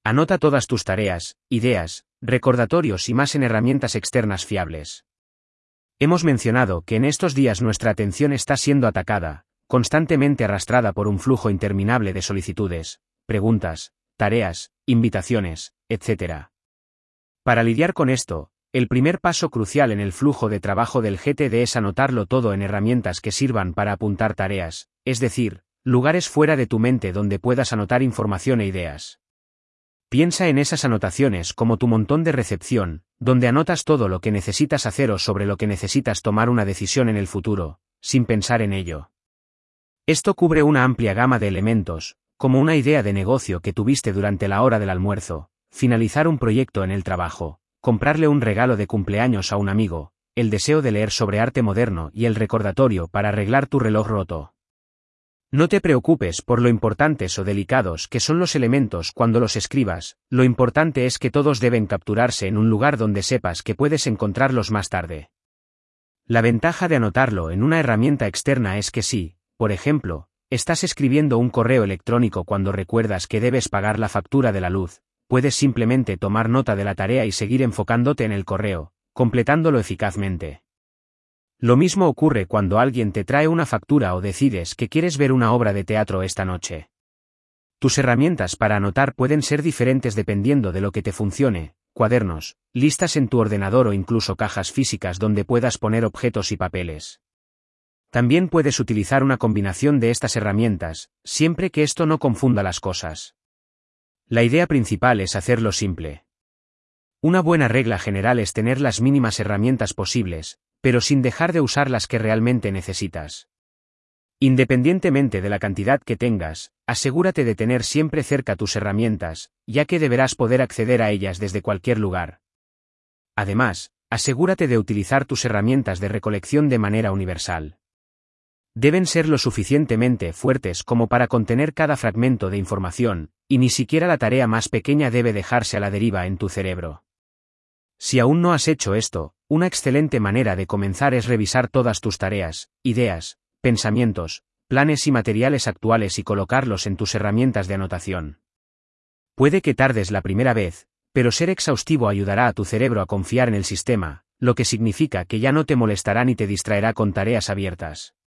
Anota todas tus tareas, ideas, recordatorios y más en herramientas externas fiables. Hemos mencionado que en estos días nuestra atención está siendo atacada, constantemente arrastrada por un flujo interminable de solicitudes, preguntas, tareas, invitaciones, etc. Para lidiar con esto, el primer paso crucial en el flujo de trabajo del GTD es anotarlo todo en herramientas que sirvan para apuntar tareas, es decir, lugares fuera de tu mente donde puedas anotar información e ideas. Piensa en esas anotaciones como tu montón de recepción, donde anotas todo lo que necesitas hacer o sobre lo que necesitas tomar una decisión en el futuro, sin pensar en ello. Esto cubre una amplia gama de elementos, como una idea de negocio que tuviste durante la hora del almuerzo, finalizar un proyecto en el trabajo, comprarle un regalo de cumpleaños a un amigo, el deseo de leer sobre arte moderno y el recordatorio para arreglar tu reloj roto. No te preocupes por lo importantes o delicados que son los elementos cuando los escribas, lo importante es que todos deben capturarse en un lugar donde sepas que puedes encontrarlos más tarde. La ventaja de anotarlo en una herramienta externa es que si, por ejemplo, estás escribiendo un correo electrónico cuando recuerdas que debes pagar la factura de la luz, puedes simplemente tomar nota de la tarea y seguir enfocándote en el correo, completándolo eficazmente. Lo mismo ocurre cuando alguien te trae una factura o decides que quieres ver una obra de teatro esta noche. Tus herramientas para anotar pueden ser diferentes dependiendo de lo que te funcione, cuadernos, listas en tu ordenador o incluso cajas físicas donde puedas poner objetos y papeles. También puedes utilizar una combinación de estas herramientas, siempre que esto no confunda las cosas. La idea principal es hacerlo simple. Una buena regla general es tener las mínimas herramientas posibles, pero sin dejar de usar las que realmente necesitas. Independientemente de la cantidad que tengas, asegúrate de tener siempre cerca tus herramientas, ya que deberás poder acceder a ellas desde cualquier lugar. Además, asegúrate de utilizar tus herramientas de recolección de manera universal. Deben ser lo suficientemente fuertes como para contener cada fragmento de información, y ni siquiera la tarea más pequeña debe dejarse a la deriva en tu cerebro. Si aún no has hecho esto, una excelente manera de comenzar es revisar todas tus tareas, ideas, pensamientos, planes y materiales actuales y colocarlos en tus herramientas de anotación. Puede que tardes la primera vez, pero ser exhaustivo ayudará a tu cerebro a confiar en el sistema, lo que significa que ya no te molestará ni te distraerá con tareas abiertas.